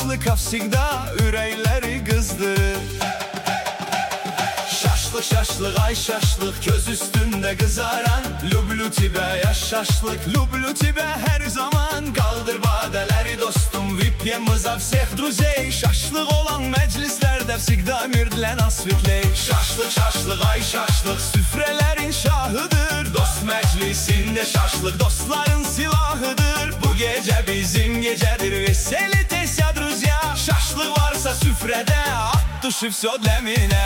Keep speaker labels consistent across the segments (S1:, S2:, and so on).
S1: şaşlık afsigda ürəkləri qızdırır. Şaşlık şaşlık ay şaşlık köz üstünde kızaran, Lüblü tibe yaş şaşlık, Lüblü tibe her zaman. Kaldır badeleri dostum, vip yemıza всех друзей. Şaşlık olan meclislerde всегда mirdlen asvitley. Şaşlık şaşlık ay şaşlık süfrelerin şahıdır. Dost meclisinde şaşlık dostların silahıdır. Bu gece bizim gecedir, veselitесь ya друзья. Şaşlık varsa süfrede, at duşi всё для меня.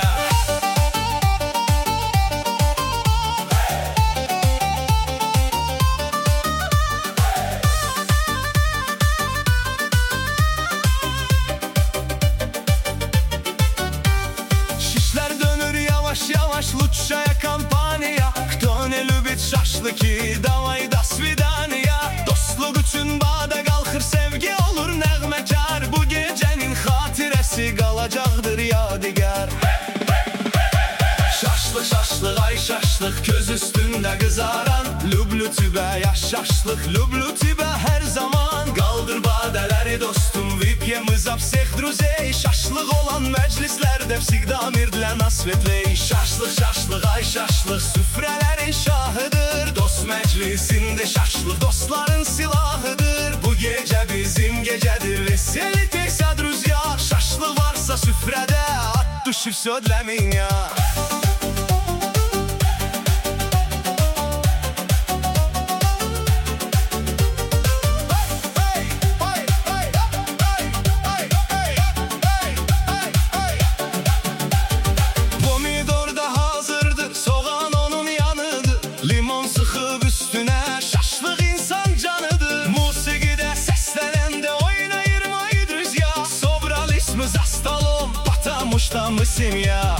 S1: Yavaş лучшая компания. Кто не любит шашлыки, давай до свидания. Dostluk üçün bada qalxır, sevgi olur nəğməkar. Bu gecenin xatirəsi qalacaqdır yadigar. Şaşlık şaşlık ay şaşlık köz üstünde kızaran, Lüblü tibe yaş şaşlık, Lüblü tibe her zaman. Kaldır badeleri dostum, vip yemıza всех друзей. Şaşlık olan meclislerde всегда mirdlen asvetley. Şaşlık şaşlık ay şaşlık süfrelerin şahıdır. Dost meclisinde şaşlık dostların silahıdır. Bu gece bizim gecedir, veselitесь ya друзья. Şaşlık varsa süfrede, at duşi всё для меня. Там мы семья.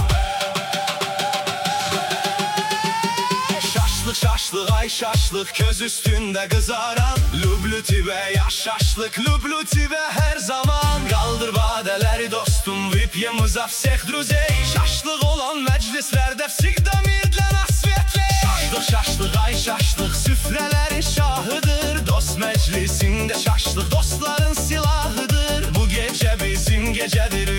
S1: Şaşlık şaşlık ay şaşlık köz üstünde kızaran, Lüblü tibe yaş şaşlık, Lüblü tibe her zaman. Kaldır badeleri dostum, vip yemıza всех друзей. Şaşlık olan meclislerde всегда mirdlen asvetley. Şaşlık şaşlık ay şaşlık süfrelerin şahıdır. Dost meclisinde şaşlık dostların silahıdır. Bu gece bizim gecedir,